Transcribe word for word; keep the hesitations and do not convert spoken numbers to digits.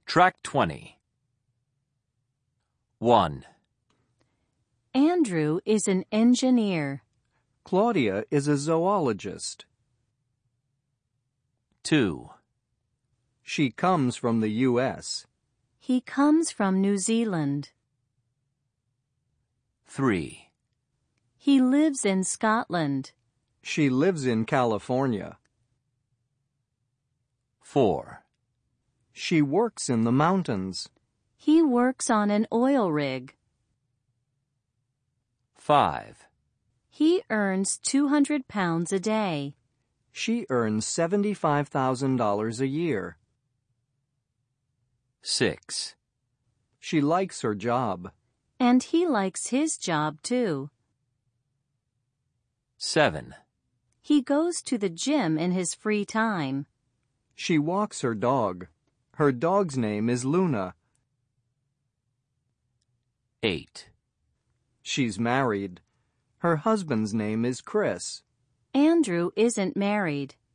Track twenty. one. Andrew is an engineer. Claudia is a zoologist. two. She comes from the U S He comes from New Zealand. three. He lives in Scotland. She lives in California. four. She works in the mountains. He works on an oil rig. five. He earns two hundred pounds a day. She earns seventy-five thousand dollars a year. six. She likes her job. And he likes his job too. seven. He goes to the gym in his free time. She walks her dog. Her dog's name is Luna. eight. She's married. Her husband's name is Chris. Andrew isn't married.